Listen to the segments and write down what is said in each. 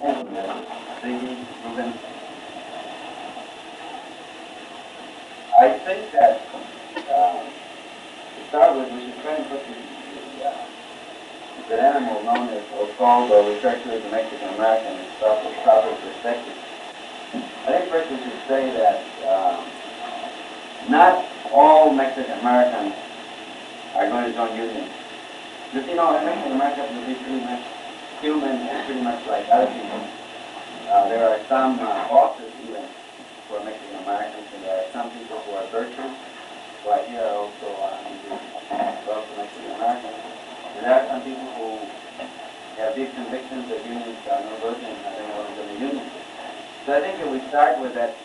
Ziggy, Ruben. I think that to start with, we should try and put the animal known as, or called, or referred to as the Mexican American in proper perspective. I think first we should say that not all Mexican Americans are going to join unions. Because, you know, Mexican Americans will be pretty much human and pretty much like other people. There are some bosses even for Mexican Americans, and there are some people who are virtuous, who are here also Mexican Americans. And there are some people who have deep convictions that unions are no good and they don't want to join the union. So I think if we start with that,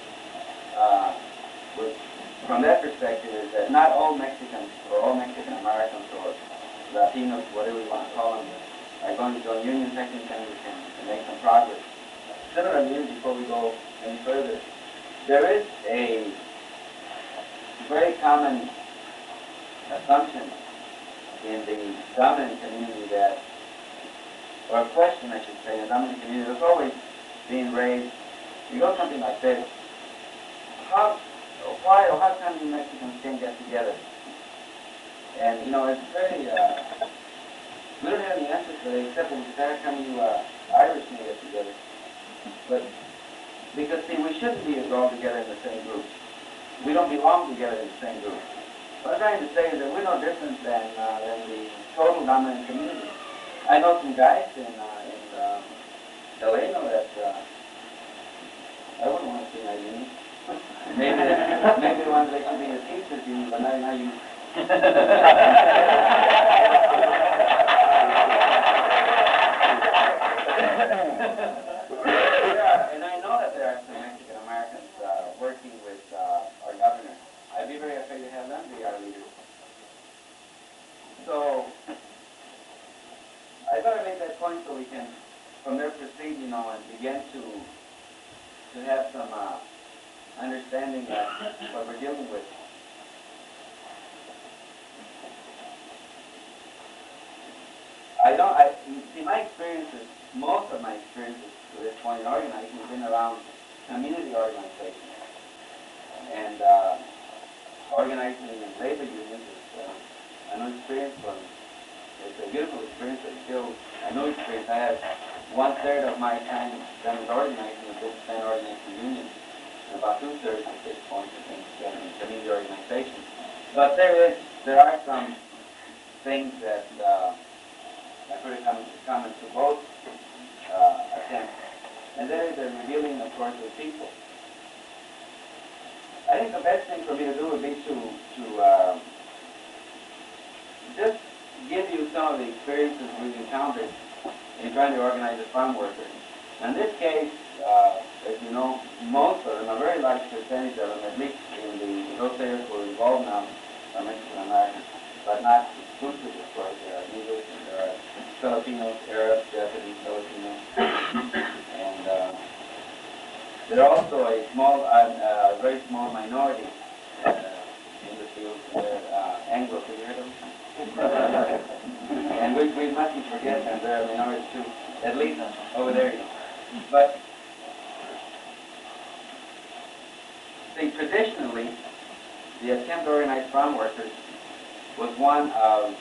from that perspective, is that not all Mexicans or all Mexican Americans or Latinos, whatever you want to call them, are going to join unions. I think then we can make some progress. Similarly, before we go any further, there is a very common assumption in the dominant community that, or a question I should say, in the dominant community that's always being raised. You go something like this: why or how come you Mexicans can't get together? And you know, it's very, we don't have any answers for that except when how come you Irish can't get together? But because see, we shouldn't be all together in the same group. We don't belong together in the same group. What I'm trying to say is that we're no different than the total dominant community. I know some guys in Delano that I wouldn't want to see my union. maybe one they should be a teacher's union, but not you. And I know that there are some Mexican Americans working with our governor. I'd be very afraid to have them be our leaders. So I thought I'd make that point so we can, from there, proceed, you know, and begin to have some understanding of what we're dealing with. See, my experiences, most of my experiences to this point in organizing have been around community organization. And organizing in labor unions is a new experience for me. It's a beautiful experience, but still a new experience. I have 1/3 of my time spent with organizing and been spent organizing unions, and about 2/3 at this point has been spent in community organization. But there are some things that are pretty common to both attempts, and that is the revealing, of course, of people. I think the best thing for me to do would be to just give you some of the experiences we've encountered in trying to organize the farm workers. In this case, as you know, most of them, a very large percentage of them, at least in those areas we're involved now, are Mexican Americans, but not exclusively, of course. There are Negroes and there are Filipinos, Arabs, Japanese, Filipinos, and there are also a very small minority in the field. They're Anglo, have you heard of them? And we mustn't forget that there are minorities too, at least over there. But see, traditionally, the attempt to organize farm workers was one of,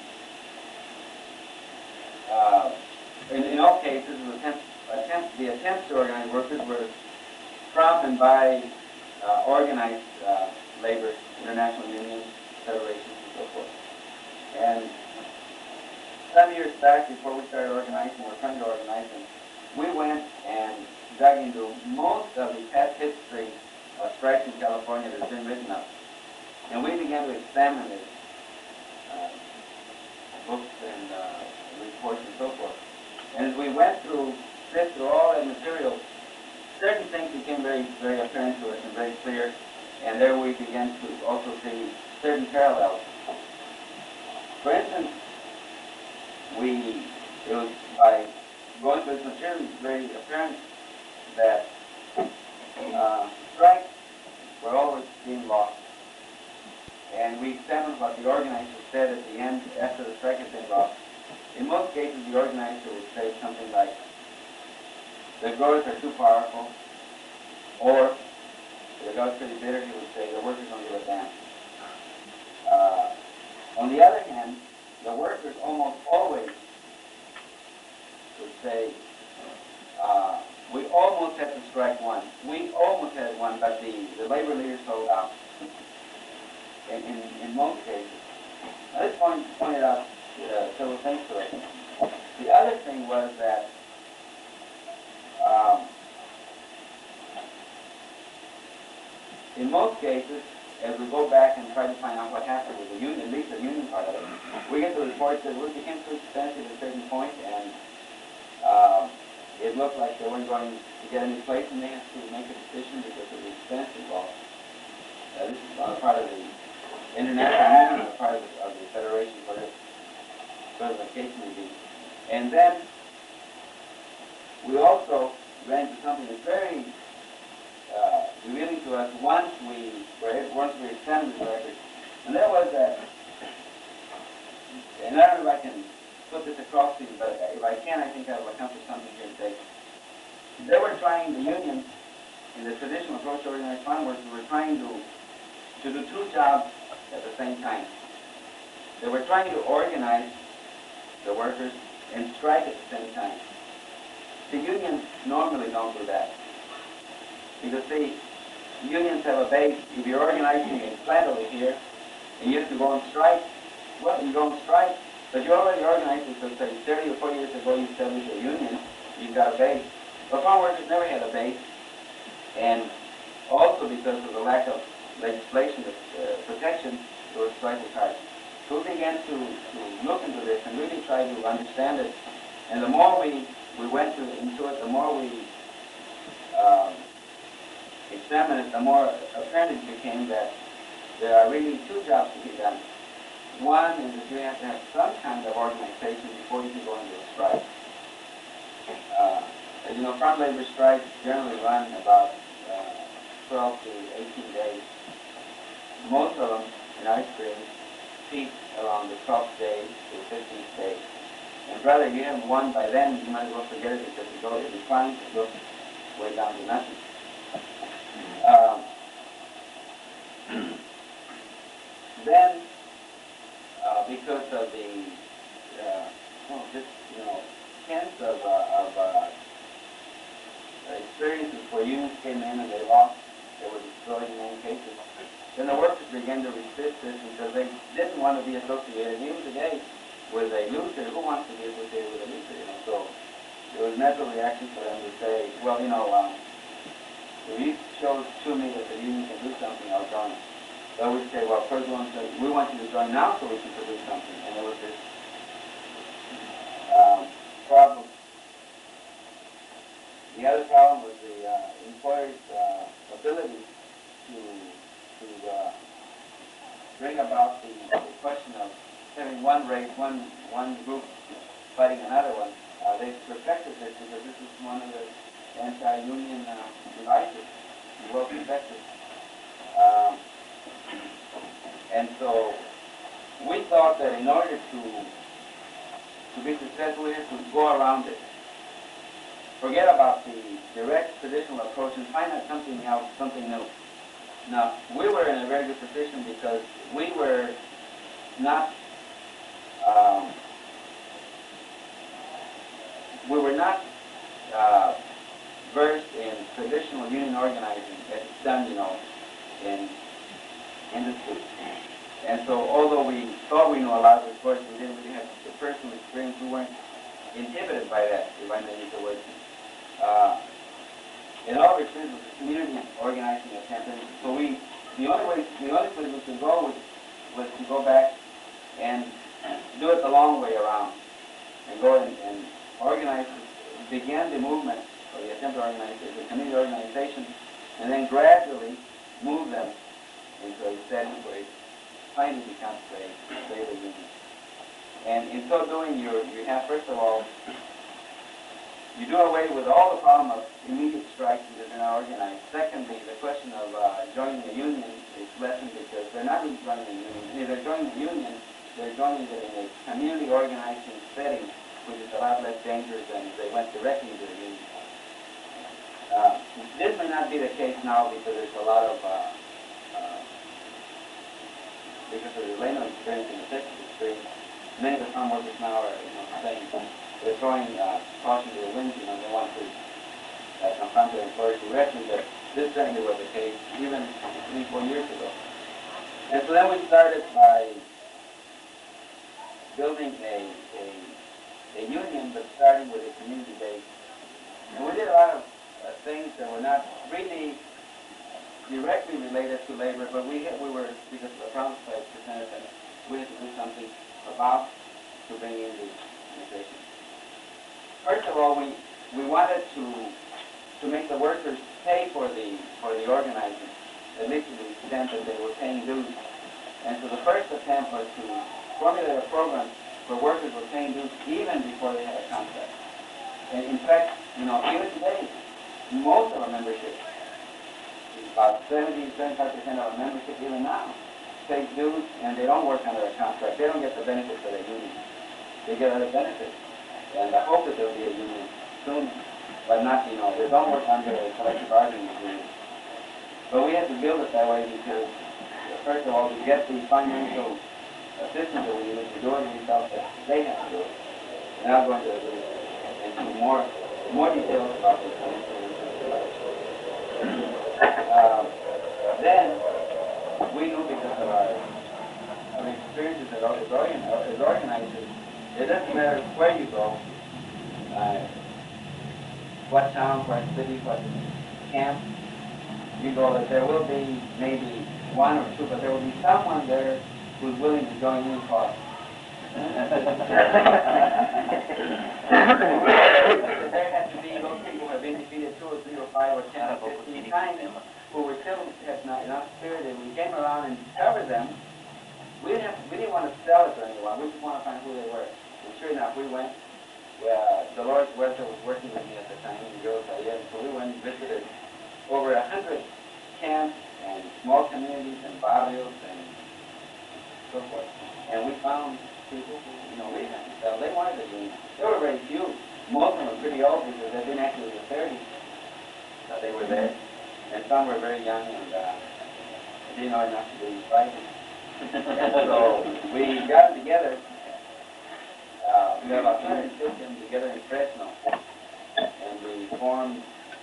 in all cases, the attempts to organize workers were from and by organized labor, international unions, federations, and so forth. And some years back, before we started organizing, or trying to organize them, we went and dug into most of the past history of strikes in California that has been written up. And we began to examine it, books and reports and so forth. And as we went through, sift through all that material, certain things became very, very apparent to us and very clear. And there we began to also see certain parallels. For instance, it was by going through this material, it's very apparent that strikes were always being lost. And we examined what the organizer said at the end, after the strike had been lost. In most cases, the organizer would say something like, the growers are too powerful, or the guy's pretty bitter, he would say the workers don't give a damn. On the other hand, the workers almost always would say, we almost had to strike one. We almost had one, but the labor leaders sold out in most cases. Now, this pointed out several things to it. The other thing was that in most cases, as we go back and try to find out what happened with the union, at least the union part of it, we get the reports that it became too expensive at a certain point, and it looked like they weren't going to get any place, and they had to make a decision because of the expense involved. This is on the part of the International Union, on the part of the Federation for this certification review. And then we also ran into something that's very revealing to us once we examined the record, and that was that, and I don't know if I can put this across to you, but if I can, I think I will accomplish something here today. They were trying, the unions, in the traditional approach to organized farm workers, were trying to do two jobs at the same time. They were trying to organize the workers and strike at the same time. The unions normally don't do that. Because see, unions have a base. If you're organizing a plant over here, and you have to go on strike, well, you go on strike, but you're already organized because, say, 30 or 40 years ago you established a union, you've got a base. But farm workers never had a base, and also because of the lack of legislation protection, it was strike was hard. So we began to look into this and really try to understand it. And the more we went into it, the more we examined it, the more apparent it became that there are really two jobs to be done. One is that you have to have some kind of organization before you can go into a strike. As you know, farm labor strikes generally run about 12 to 18 days. Most of them, in our experience, peak around the 12th day to the 15th day. And brother, if you haven't won by then, you might as well forget it because it declines, it goes way down to nothing. Then, because of the tens of experiences where unions came in and they lost, they were destroyed in many cases, then the workers began to resist this because they didn't want to be associated, even today, with a loser. Who wants to be associated with a loser? So it was a natural reaction for them to say, well, if you show to me that the union can do something, I'll join. So we say, well, first we want you to join now so we can produce something. And there was this problem. The other problem was the employer's ability to bring about the question of having one race, one group fighting another one. They perfected this because this is one of the anti-union devices, well perfected. And so we thought that in order to be successful, we had to go around it. Forget about the direct traditional approach and find out something else, something new. Now, we were in a very good position because we were not versed in traditional union organizing as it's done, in industry. And so, although we thought we knew a lot, of course, we didn't really have the personal experience. We weren't inhibited by that, if I may use the word. In all experience was community organizing a campaign. So the only place we could go was to go back and do it the long way around, and go and organize, begin the movement, or the attempt to organize the community organization, and then gradually move them into a setting where it finally becomes a labor union. And in so doing, you have, first of all, you do away with all the problem of immediate strikes because they're not organized. Secondly, the question of joining a union is lessened because they're not really joining a union. If they're joining a union, they're joining it in a community organizing setting, which is a lot less dangerous than if they went directly into the union. This may not be the case now because there's a lot of, because of the Leno experience and the Texas experience, many of the farm workers now are, saying, they're throwing caution to the wind, they want to confront their employers directly, but this certainly was the case even 3-4 years ago. And so then we started by building a union, but starting with a community base. And we did a lot of things that were not really directly related to labor, but we were, because of the promise by Representative, we had to do something about to bring in the organization. First of all, we wanted to make the workers pay for the organizing, at least to the extent that they were paying dues. And so the first attempt was to formulate a program where workers were paying dues even before they had a contract. And in fact, even today, most of our membership, about 70-75% of our membership even now, pays dues and they don't work under a contract. They don't get the benefits of a union. They get other benefits. And I hope that there will be a union soon, but not, they don't work under a collective bargaining agreement. But we had to build it that way because, first of all, to get the financial assistance that we needed to do it, we felt that they had to do it. And I'll go into more details about this. Then, we knew because of our experiences as organizers, it doesn't matter where you go, what town, what city, what camp you go, that there will be maybe one or two, but there will be someone there who's willing to join any cause. There has to be those people who have been defeated 2 or 3 or 5 or 10 or 15 times, who were still have not enough spirit, and we came around and discovered them. We didn't want to sell it to anyone. We just want to find who they were. And sure enough, we went. Dolores Huerta was working with me at the time in Girls Ayer, so we went and visited over 100 camps and small communities and barrios and so forth. And we found people who, we had to sell. They wanted to do. There were very few. Most of them were pretty old because they'd been actually in the 30s that they were there. And some were very young and didn't know enough to do fighting. So we got together. We got about 250 of them together in Fresno, and we formed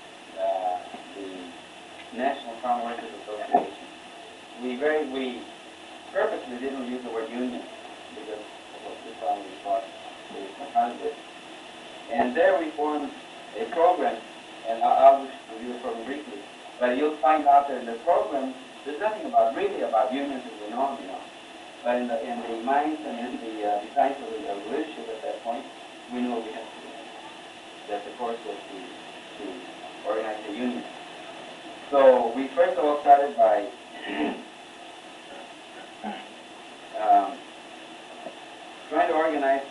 the National Farm Workers Association. We purposely didn't use the word union because this one we thought we were confronted with. And there we formed a program, and I'll just review the program briefly. But you'll find out that in the program, there's nothing really about unions as we know them, But in the minds and in the designs of the leadership at that point, we knew we had to do that. The course was to organize a union. So we first of all started by trying to organize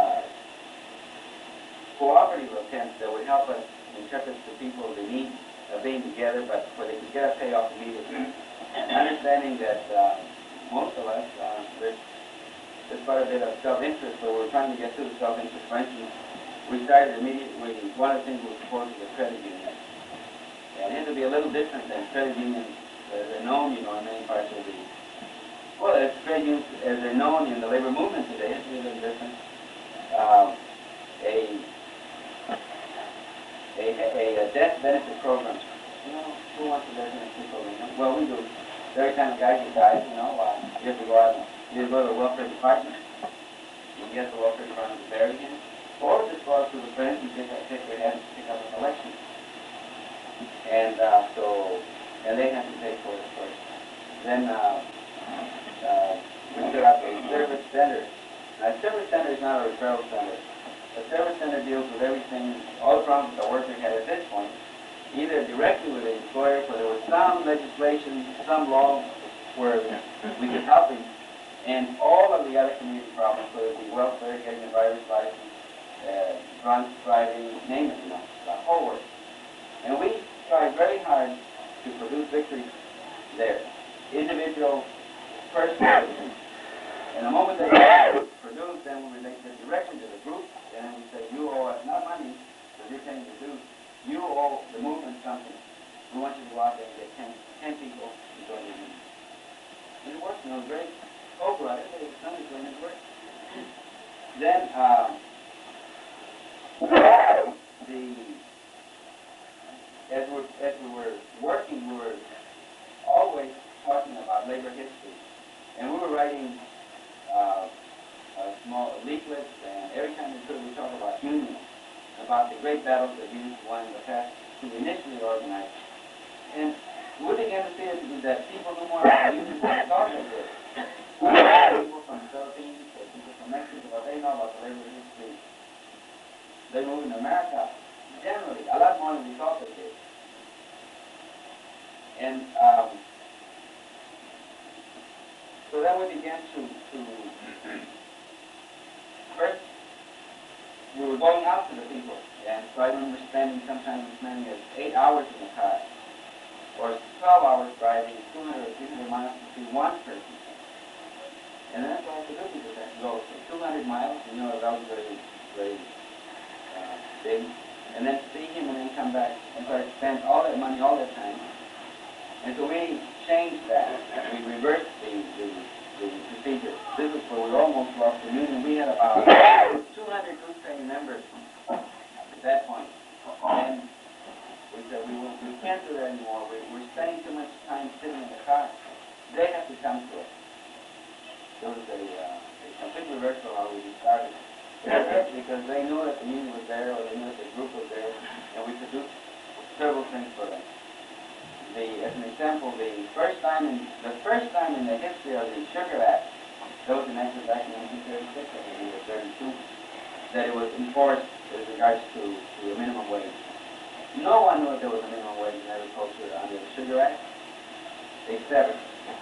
cooperative attempts that would help us interpret to people the need of being together, but where they could get a payoff immediately. Understanding that most of us, there's quite a bit of self-interest, so we're trying to get to the self-interest. For instance, we started immediately, one of the things we supposed was a credit union. And it had to be a little different than credit unions as they're known, in many parts of the, well, as credit unions as they're known in the labor movement today. It's a little different. A death benefit program. Who wants a death benefit program? Well, we do. Every time a guy gets died, you have to go out and either go to the welfare department, you get the welfare department to bury him, or just go out to the friends and take their head and pick up a collection. And and they have to pay for it first. Then we set up a service center. Now, a service center is not a referral center. A service center deals with everything, all the problems the worker had at this point, either directly with the employer, where there was some legislation, some law where we could help him, and all of the other community problems, whether it be welfare, getting a driver's license, drunk driving, name it, the whole work. And we tried very hard to produce victories there. Individual, personal. And the moment that we produce, then we relate it directly to the group, and we say, you owe us not money, because you're paying the dues. You owe the movement something, we want you to go out there and get 10 people to join the union. And it works, you know, very over on it, somebody's doing it work. Then, as we were working, we were always talking about labor history. And we were writing small leaflets, and every time we could, we talked about unions, about the great battles that unions won in the past to initially organize. And we began to see that people knew more about unions than they thought they did. People from the Philippines, people from Mexico, but they know about the labor history. They moved in America, generally, a lot more than we thought they did. And so then we began to first, we were going out to the people, and so I remember spending sometimes as many as 8 hours in the car, or 12 hours driving 200 or 300 miles to see one person. And that's all the good because I go for 200 miles, you know, that was very, very big, and then see him and then come back, and so I spent all that money, all that time. And so we changed that. We reversed the procedure. This is where we almost lost the union. We had about 200 group training members at that point. And we said we can't do that anymore. We're spending too much time sitting in the car. They have to come to us. There was a complete reversal of how we started. Because they knew that the union was there, or they knew that the group was there, and we could do several things for them. As an example, the first time in the history of the Sugar Act, that was enacted back in 1936, I think, or 32, that it was enforced as regards to a minimum wage. No one knew that there was a minimum wage in agriculture under the Sugar Act, except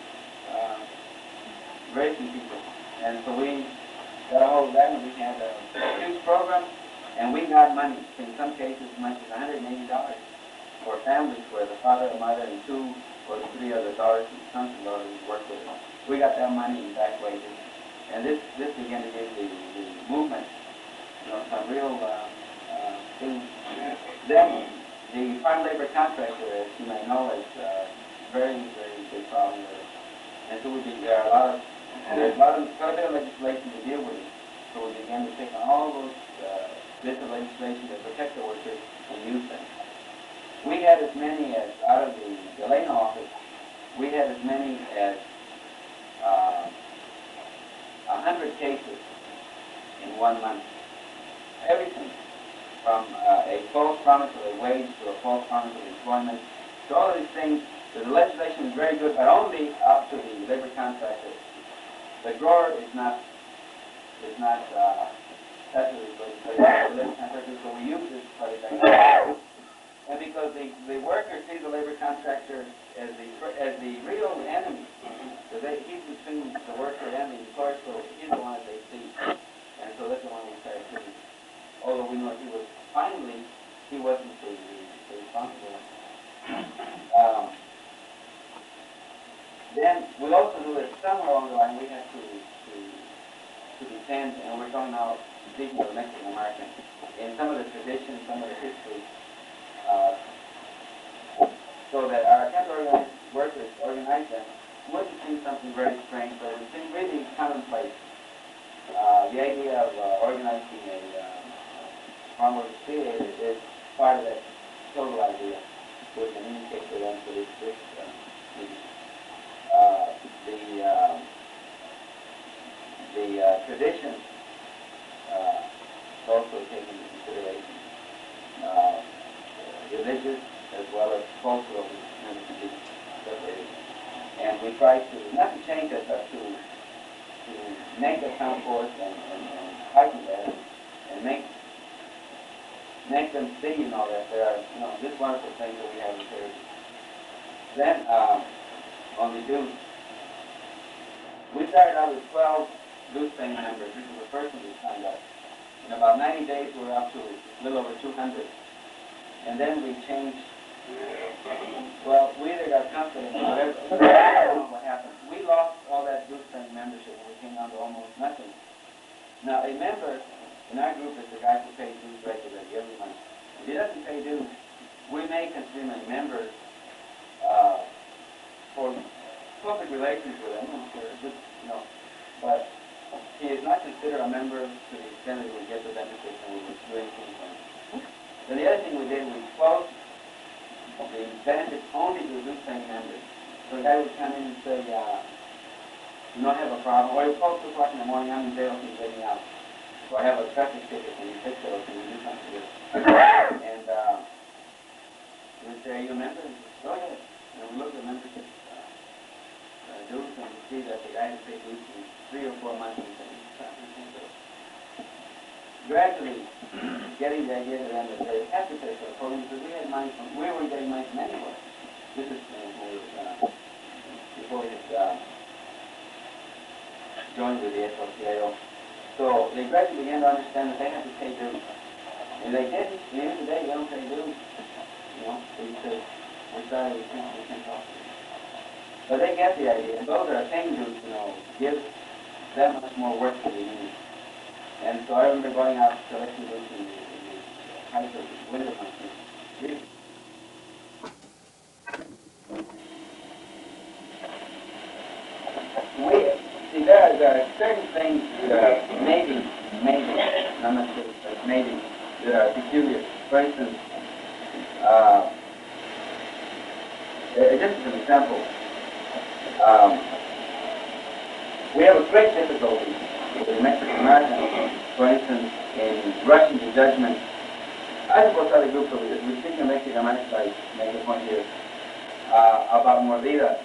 very few people. And so we got a hold of that, and we had a huge program, and we got money, in some cases as much as $180 for families where the father, the mother, and 2 or 3 other daughters and sons and daughters worked with us. We got that money in back wages, and this began to give the movement, you know, some real things. Then the farm labor contractor, as you may know, is very, very big problem with it. And so there's quite a bit of legislation to deal with it. So we began to take on all those bits of legislation that protect the workers and use them. We had as many as, out of the Delano office, we had as many as 100 cases in 1 month. Everything from a false promise of a wage to a false promise of employment. So all of these things, the legislation is very good, but only up to the labor contractor. The grower is not that's the labor contractor, so we use this quite effectively. And because the worker sees the labor contractor as the real enemy, so he's between the worker and the employer, so he's the one that they see. And so that's the one we started seeing. Although we know he wasn't the responsible one. Then we also knew that somewhere along the line we had to defend, and we're talking now speaking of Mexican American, in some of the traditions, some of the history, so that our attempt to organize workers, organize them, wouldn't seem something very strange, but it would seem really commonplace. The idea of organizing a farm workers theater is part of that total idea. So we can communicate with them for this meeting. The tradition is also taken into consideration. Religious as well as cultural communities separated. And we try to, not to change it, but to make the come forth and heighten that and make them see, you know, that there are, you know, this wonderful thing that we have in church. Then, on the dues, we started out with 12 dues paying members. This is the first one we signed up. In about 90 days, we were up to a little over 200. And then we changed. Well, we either got confident or whatever. I don't know what happened. We lost all that dues paying membership and we came down to almost nothing. Now, a member in our group is the guy who pays dues regularly every month. If he doesn't pay dues, we may consider him a member for public relations with him, I'm sure, but he is not considered a member to the extent that he would get the benefits and we would do anything for him. Then the other thing we did, we closed the benefits only to those same members. So the guy would come in and say, you don't have a problem. Or you call 2 o'clock in the morning, I'm in jail, can you get me out? So I have a traffic ticket, can you fix it or can you do something with it? And we would say, are you a member? And he said, oh yeah. And we look at the membership dues and we see that the guy has paid dues in 3 or 4 months and we say, gradually getting the idea to them that they have to pay for the program because we had money from, we were getting money from anywhere. This is before we had joined with the SLCIO. So they gradually began to understand that they had to pay dues. And they didn't. At the end of the day, they don't pay dues. So you say, we're sorry, we can't talk to you. But they get the idea. And those are paying dues, give that much more work to the union. And so I remember going out collecting dues in the high school winter months. See, there are certain things that are maybe, I'm not sure, but maybe, that are peculiar. For instance, just as an example, we have a great difficulty with the Mexican Americans, for instance, in rushing to judgment. I suppose other groups of we speak in Mexican Americans, I make a point here, about Mordida.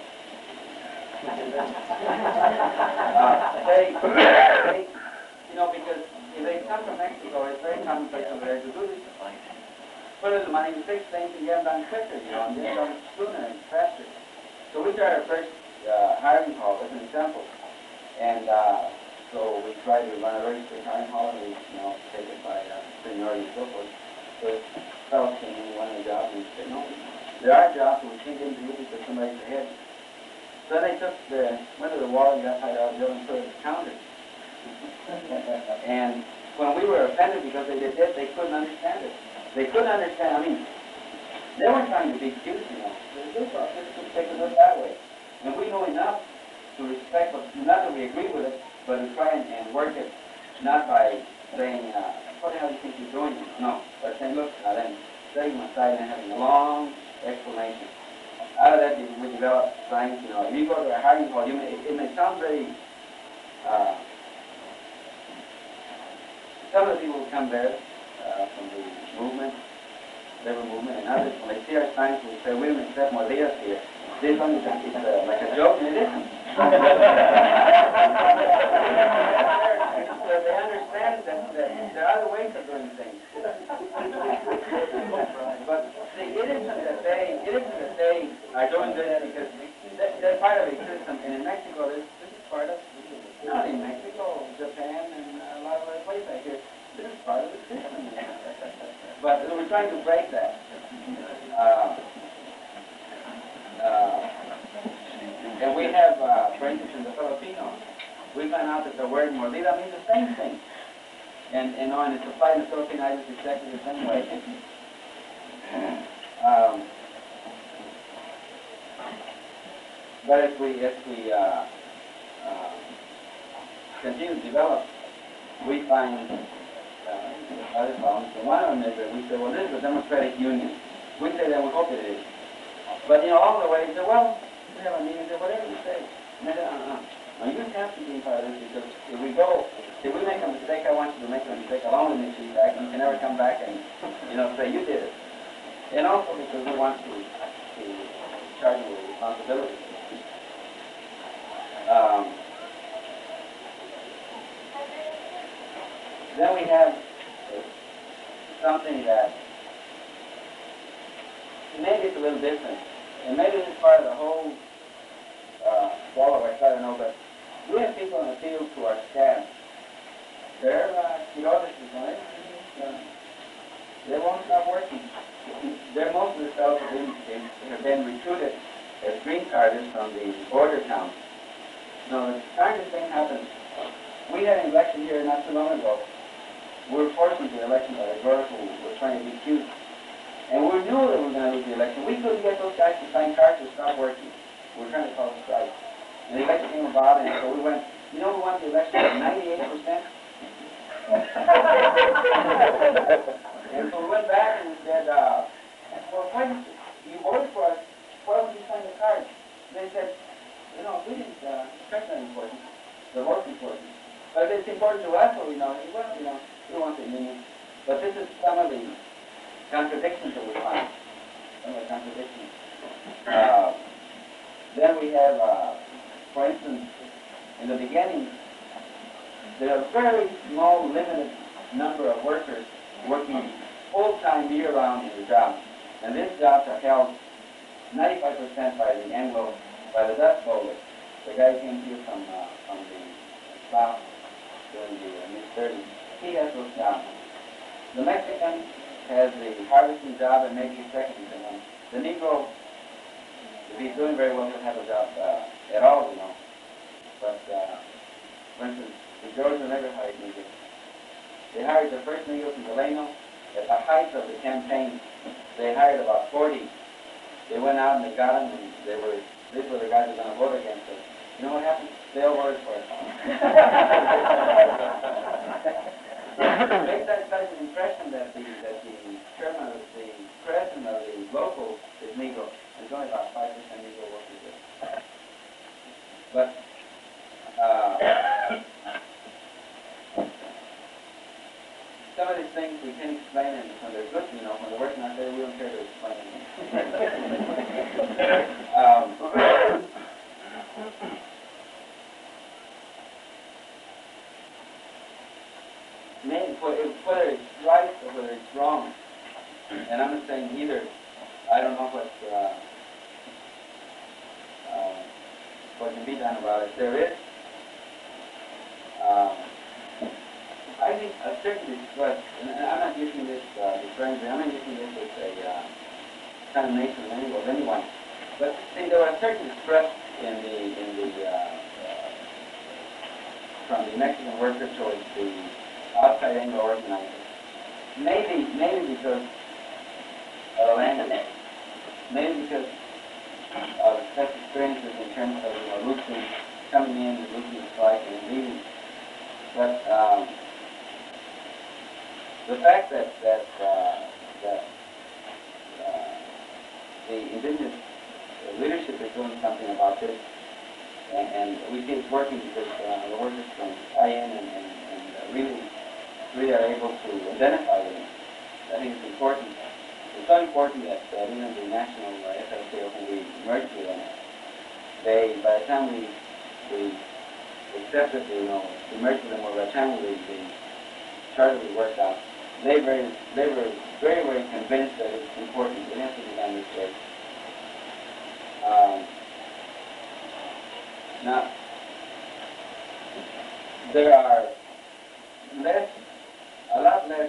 Because if they come from Mexico, it's very commonplace over there to do this. Put in the money to fix things and get them done quicker, and get them done sooner and faster. So we started our first hiring hall as an example. And so we tried to run a very strict hiring hall and we, take it by seniority and so forth. So fellows came in, wanted a job, and we said, no, there are jobs that we can't get into you because somebody's ahead. So they went to the wall and got tied out and put it at the counter. And when we were offended because they did this, they couldn't understand it. They couldn't understand, they weren't trying to be cute, They thought this could take it that way. And we know enough to respect, not that we agree with it, but to try and work it, not by saying, what the hell do you think you're doing? No, but saying, look, then setting them aside and having a long explanation. Out of that, we develop science, If you go to a hiring hall, it may sound very, some of the people who come there from the movement, labor movement, and others, when they see our signs, we say, we don't accept Mordidas here. This one is like a joke, and it isn't. So they understand that there are other ways of doing things. But see, it isn't that they are doing this because they're part of a system, and in Mexico, this is part of, not in Mexico, Japan, and a lot of other places like here, this is part of the system. But we're trying to break that. And we have, for instance, in the Filipinos, we found out that the word mordida means the same thing. And it's applied in the Philippine Islands exactly the same way. But as we continue to develop, we find other problems. So one of them is that we say, well, this is a democratic union. We say that, we hope it is. But, along the way, we say, well, we have a meeting, whatever you say. Now, you have to be part of this because if we make a mistake, I want you to make a mistake along with me, so you can never come back and, say you did it. And also because we want to charge you with responsibility. Then we have something that maybe it's a little different. And maybe it's part of the whole wall of our side, I don't know, but we have people in the field who are staff. They're geologists, they won't stop working. Most of the fellows have been recruited as green carders from the border towns. No, the strangest thing happened. We had an election here not too long ago. We were forced into the election by a girl who was trying to be cute. And we knew that we were going to election. We couldn't get those guys to sign cards to stop working. We were trying to call a strike. And the election came about, and so we went, you know who won the election with 98%? And so we went back and we said, well, why did you voted for us? Why would you sign the card? They said, you know, we didn't, strike's not important. The vote's important. But it's important to us, so we know, well, you know, we want the union. But this is some of the contradictions that we find. Some of the contradictions. Then we have, for instance, in the beginning, there are a very small, limited number of workers working full-time, year-round in the jobs. And these jobs are held 95% by the by the Dutch bowlers. The guy came here from the South during the mid-30s. He has those jobs. The Mexican has the harvesting job and maybe a second in command. The Negro, if he's doing very well, he'll have a job at all, you know. But, for instance, the Georgia never hired Negroes. They hired the first Negroes in Delano. At the height of the campaign, they hired about 40. They went out and they got them, and these were the guys who were going to vote against us. You know what happened? They all voted for us. It makes such an impression that the chairman of the president of the local is Negro. There's only about 5% Negro workers there. But some of these things we can explain, and when they're good, you know, when they're working out there, we don't care to explain them. Whether it's right or whether it's wrong, and I'm not saying either, I don't know what can be done about it. There is, I think, a certain distrust, and I'm not using this differently, I'm not using this as a condemnation of anyone, but see, there was a certain distrust from the Mexican workers towards the outside Anglo organizers. Maybe because of the language, maybe because of such experiences in terms of, you know, losing, coming in and losing the strike and leaving. But the fact that the indigenous leadership is doing something about this, and we see it's working because the workers from IN and really are able to identify with it. I think it's important. It's so important that even the national FLCO, when we merged with them, by the time we accepted, you know, we merged with them, or by the time the charter was worked out, they were very convinced that it's important. It has to be done this way. Now, there are a lot less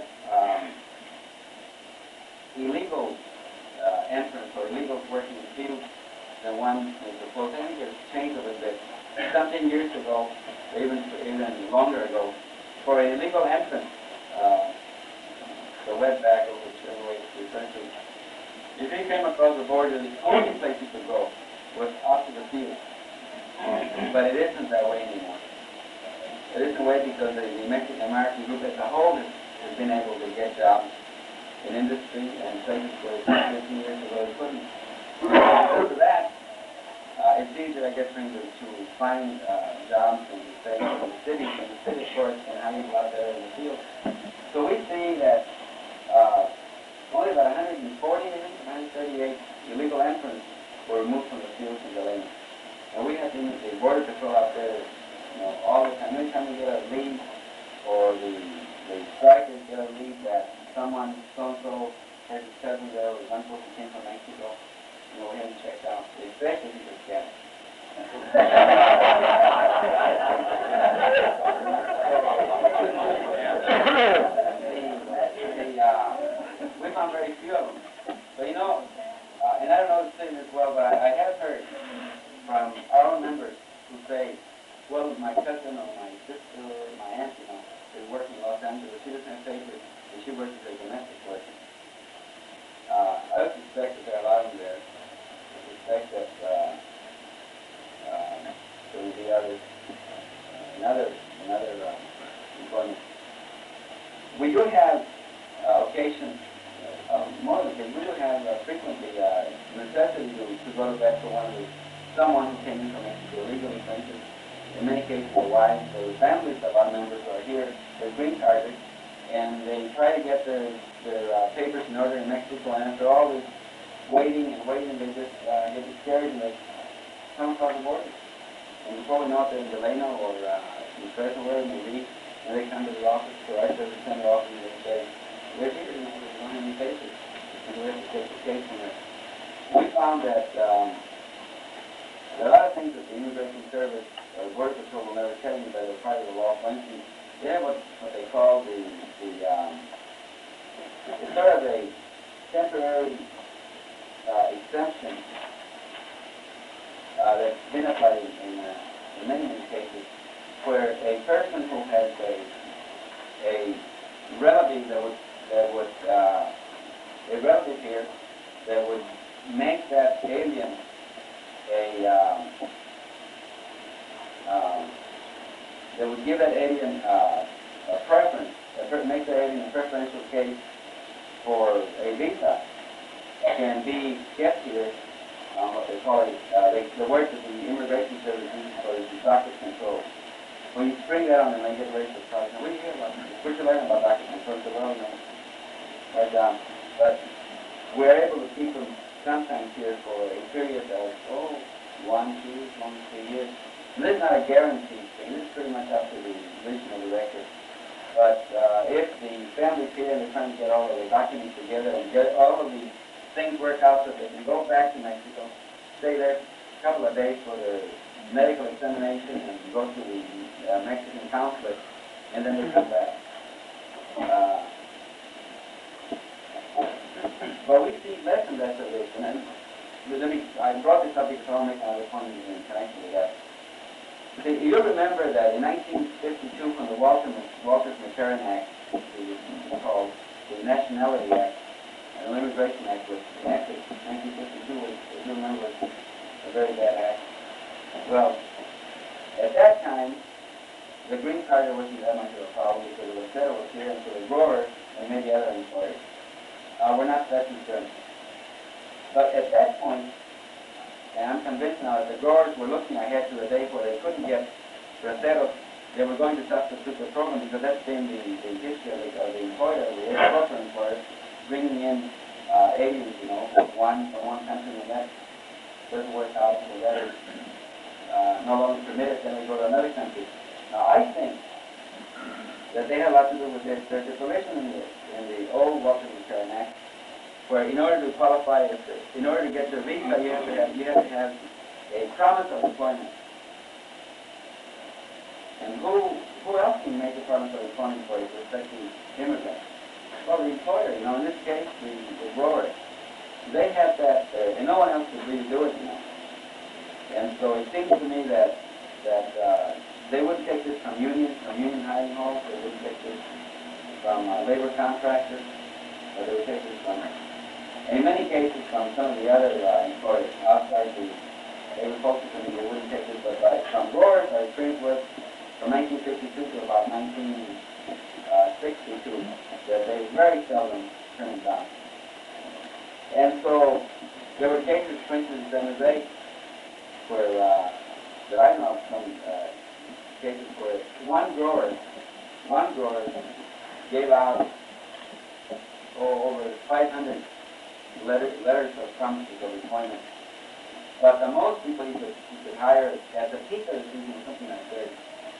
illegal entrants or illegals working in the field than one is supposed. I think it's changed a little bit. Some 10 years ago, or even longer ago, for an illegal entrant, the wetback, or whichever way it's referred to, if he came across the border, the only place he could go was out to the field. But it isn't that way anymore. It isn't that way because the Mexican American group as a whole has been able to get jobs in industry and places where 15 years ago it couldn't. Because of that, it's easier, I guess, for him to find jobs in the state, in the city, of course, and how people out there in the field. So we see that only about 140, I think, 138 illegal entrants were removed from the fields in Delano. And we have the border patrol out there, you know, all the time. Every time we get a lead, or the strikers get a lead that someone so-and-so has his cousin there, or one person came from Mexico, you know, we have him checked out, especially if he's a scout. We found very few of them. But, you know, and I don't know the thing as well, but I have heard from our own members who say, well, my cousin or my sister or my aunt, you know, is working in Los Angeles. She doesn't have papers, and she works as a domestic worker. I would suspect that there are a lot of wasn't there. I suspect that there will be others, another employment. We do have occasions, more than occasions, we do have frequently necessity to go to bat for someone who came in from Mexico illegally, for instance. In many cases, the wives or the families of our members are here, they're green carded, and they try to get their papers in order in Mexico, and after all this waiting, they just get discouraged and they come across the border. And before we know it, they're in Delano or in Fresno, wherever it may be, and they come to the office, to our service center office, and they say, we're here, we don't have any papers, and we have to take the case from there. We found that there are a lot of things that the Immigration Service or Border Patrol will never tell you that are part of the law. For instance, they have what they call it's sort of a temporary exemption that's been applied in many cases, where a person who has a relative a relative here that would make that alien that would give that alien a preference, make that alien a preferential case for a visa, can be kept here on what they call it, the word that the Immigration Service uses for is docket control. When you spring that on them, they get ready to start. Now, what do you hear about this? What you learn about docket control? So, well, no. But we're able to keep them sometimes here for a period of, 1, 2, 3 years. And this is not a guaranteed thing. This is pretty much up to the regional director. But if the family's here and they're trying to get all of the documents together and get all of the things worked out so they can go back to Mexico, stay there a couple of days for their medical examination and go to the Mexican consulate, and then they come back. But we see less and less of this. And I brought this up because I want to make another point in connection with that. See, you remember that in 1952, when the Walters-McCarran Act, called the Nationality Act, and the Immigration Act was enacted, 1952, as you remember, was a very bad act. Well, at that time, the green card wasn't that much of a problem because it was settled here, and so the growers and maybe other employers were not that concerned. But at that point, and I'm convinced now that the growers were looking ahead to the day where they couldn't get Braceros, they were going to substitute the program because that's been the history of the employer, the agricultural employer, bringing in aliens, from one country, and that doesn't work out, so that is no longer permitted, then they go to another country. Now, I think that they have a lot to do with this. There's a provision in the old Walters-McCarran Act where in order to qualify, in order to get your visa, you have to have a promise of employment. And who else can make a promise of employment for you, especially immigrants? Well, the employer, in this case, the grower. They have that, and no one else could really do it, And so it seems to me that they wouldn't take this from union hiring halls, they wouldn't take this from labor contractors, or they would take this from, in many cases, from some of the other employers outside the agriculture committee, they wouldn't take this, but from growers, our experience was from 1952 to about 1962, that they very seldom turned down. And so there were cases, for instance, in San Jose, where that I know of some cases where one grower gave out over 500 letters of promises of employment. But the most people he could hire at the peak of the season was something like 30.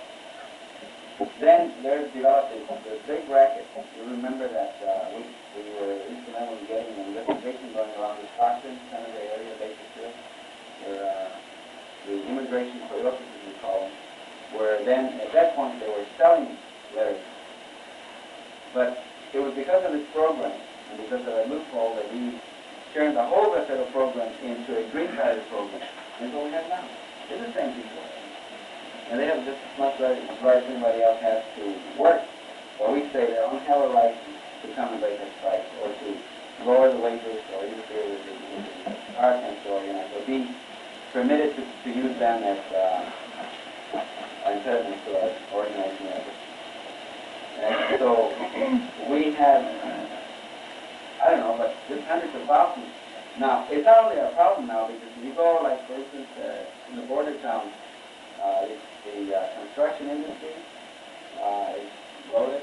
Then there's developed this big racket. You remember that we were instrumental in getting an investigation going around the Stockton, San Jose area, Bakersfield, where the immigration coyotes, as we call them, where then at that point they were selling letters. But it was because of this program and because of a loophole that we turned the whole federal program into a green card program. And that's what we have now. It's the same people. And they have just as much right as anybody else has to work. But we say they don't have a right to come and break their strikes or to lower the wages or interfere with the Americans to organize, or be permitted to use them as impediments to our organizing efforts. And so we have, I don't know, but just hundreds of thousands. Now, it's not only a problem now, because if you go, like, for instance, in the border towns, the construction industry is loaded.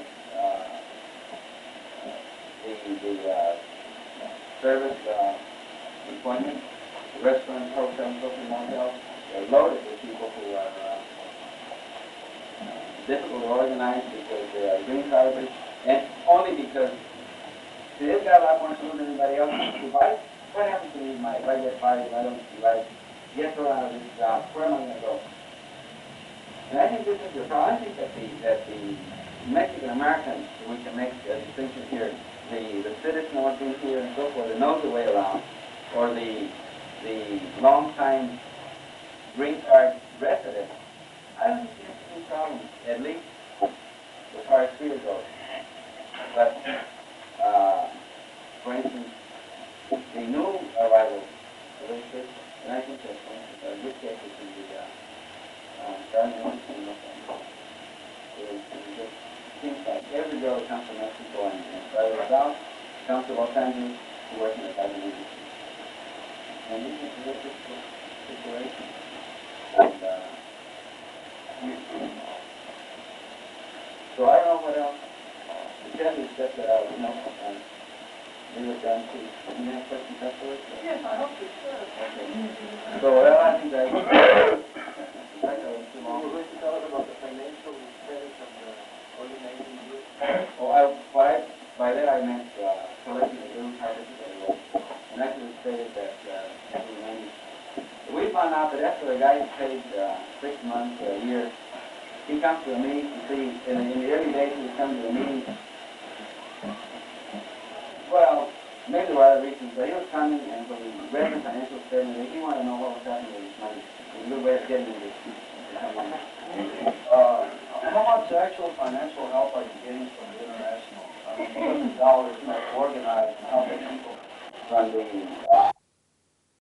The service employment, restaurants, hotels, social motels, they're loaded with people who are difficult to organize because they are green carders, and only because they've got a lot more to do than anybody else. What happens to me if I get fired, if I don't, if I get thrown out of this job, where am I going to go? And I think this is the problem. I think that the Mexican Americans, we can make a distinction here, the citizen working here and so forth, that knows the way around, or the long-time green card resident, I don't think there's any problem, at least as far as fear goes. But, for instance, the new arrivals, and I think that, for instance, a good case is in the Garden Washington, it just seems like every girl who comes from Mexico and travels south comes to Los Angeles to work in the garden industry. And this is a very difficult situation. And so I don't know what else to tell you except that I was, and we were done to, do you have questions afterwards? Yes, I hope you should. Okay. So, well, I think that You were going to tell us about the financial status of the organizing group? By that I meant collecting the green cards that I wrote. And actually stated that we found out that after a guy is paid 6 months or a year, he comes to a meeting to see, in the early days he would come to a meeting. Well, maybe there were other reasons, but he was coming and when we read the financial statement, he wanted to know what was happening with his money. It was a good way of getting him to How much actual financial help are you getting from the international? I mean, $1 dollars to organize and help the people. from the